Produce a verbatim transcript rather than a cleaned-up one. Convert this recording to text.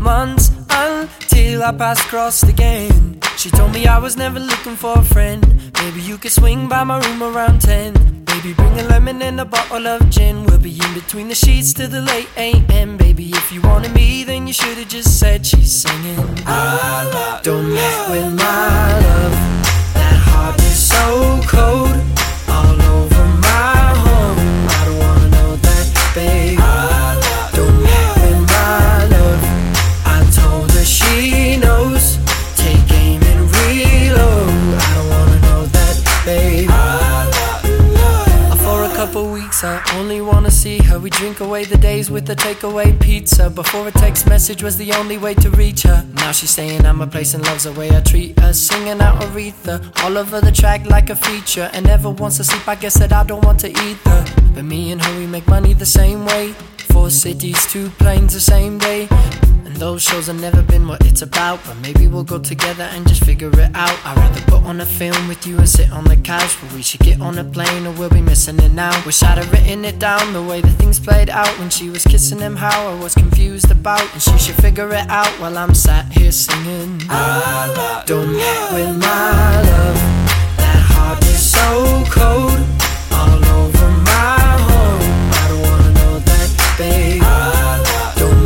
months until our paths crossed again. She told me I was never looking for a friend. Maybe you could swing by my room around ten. Baby, bring a lemon and a bottle of gin. We'll be in between the sheets till the late A M. Baby, if you wanted me, then you should've just said. She's singing, I don't mess with my love. That heart is so cold, all over my home. I don't wanna know that, babe. Don't mess with my love. I told her she knows. Take aim and reload. I don't wanna know that, babe. For a couple weeks, I only wanna see her. We drink away the days with the takeaway pizza. Before a text message was the only way to reach her. Now she's saying I'm a place and loves the way I treat her. Singing out Aretha, all over the track like a feature. And never wants to sleep, I guess that I don't want to either. But me and her, we make money the same way. Four cities, two planes the same day. And those shows have never been what it's about. But maybe we'll go together and just figure it out. I'd rather put on a film with you and sit on the couch. But we should get on a plane or we'll be missing it now. Wish I'd have written it down, the way the things played out. When she was kissing him, how I was confused about. And she should figure it out while I'm sat here singing, I don't mess with my love.